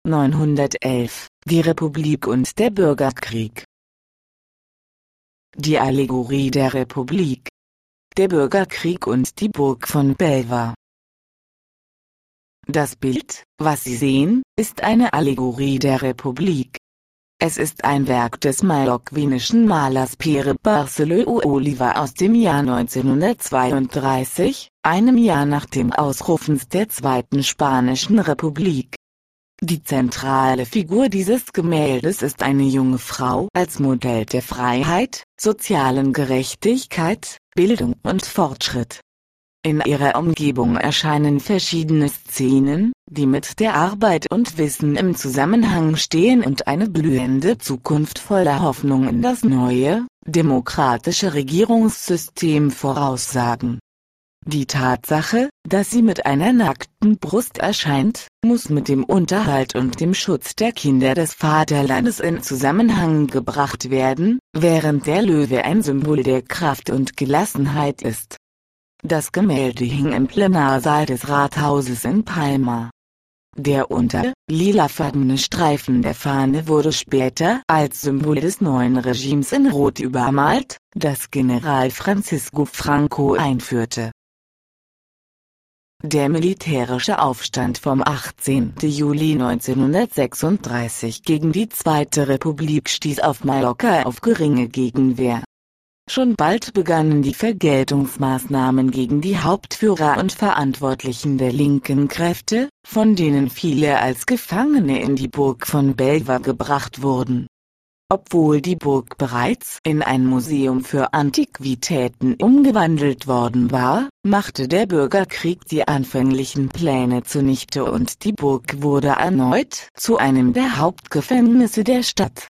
911, die Republik und der Bürgerkrieg. Die Allegorie der Republik. Der Bürgerkrieg und die Burg von Belvoir. Das Bild, was Sie sehen, ist eine Allegorie der Republik. Es ist ein Werk des mallorquinischen Malers Pere Barceló Oliva aus dem Jahr 1932, einem Jahr nach dem Ausrufen der Zweiten Spanischen Republik. Die zentrale Figur dieses Gemäldes ist eine junge Frau als Modell der Freiheit, sozialen Gerechtigkeit, Bildung und Fortschritt. In ihrer Umgebung erscheinen verschiedene Szenen, die mit der Arbeit und Wissen im Zusammenhang stehen und eine blühende Zukunft voller Hoffnung in das neue, demokratische Regierungssystem voraussagen. Die Tatsache, dass sie mit einer nackten Brust erscheint, muss mit dem Unterhalt und dem Schutz der Kinder des Vaterlandes in Zusammenhang gebracht werden, während der Löwe ein Symbol der Kraft und Gelassenheit ist. Das Gemälde hing im Plenarsaal des Rathauses in Palma. Der lilafarbene Streifen der Fahne wurde später als Symbol des neuen Regimes in Rot übermalt, das General Francisco Franco einführte. Der militärische Aufstand vom 18. Juli 1936 gegen die Zweite Republik stieß auf Mallorca auf geringe Gegenwehr. Schon bald begannen die Vergeltungsmaßnahmen gegen die Hauptführer und Verantwortlichen der linken Kräfte, von denen viele als Gefangene in die Burg von Belvoir gebracht wurden. Obwohl die Burg bereits in ein Museum für Antiquitäten umgewandelt worden war, machte der Bürgerkrieg die anfänglichen Pläne zunichte und die Burg wurde erneut zu einem der Hauptgefängnisse der Stadt.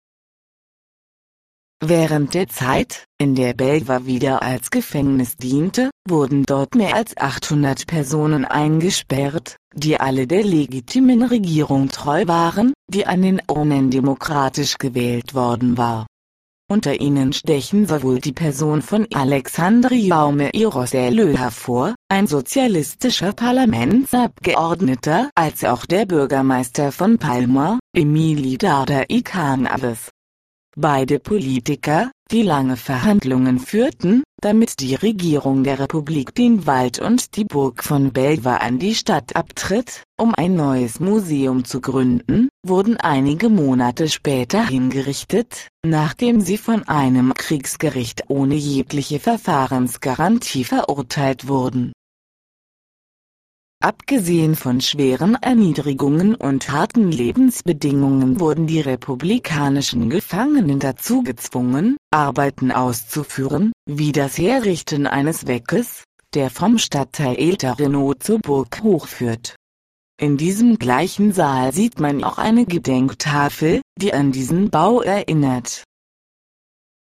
Während der Zeit, in der Belvoir wieder als Gefängnis diente, wurden dort mehr als 800 Personen eingesperrt, die alle der legitimen Regierung treu waren, die an den Urnen demokratisch gewählt worden war. Unter ihnen stechen sowohl die Person von Alexandre Jaume i Rosselló hervor, ein sozialistischer Parlamentsabgeordneter, als auch der Bürgermeister von Palma, Emili Darda i Canaves. Beide Politiker, die lange Verhandlungen führten, damit die Regierung der Republik den Wald und die Burg von Belvoir an die Stadt abtritt, um ein neues Museum zu gründen, wurden einige Monate später hingerichtet, nachdem sie von einem Kriegsgericht ohne jegliche Verfahrensgarantie verurteilt wurden. Abgesehen von schweren Erniedrigungen und harten Lebensbedingungen wurden die republikanischen Gefangenen dazu gezwungen, Arbeiten auszuführen, wie das Herrichten eines Weges, der vom Stadtteil El Terreno zur Burg hochführt. In diesem gleichen Saal sieht man auch eine Gedenktafel, die an diesen Bau erinnert.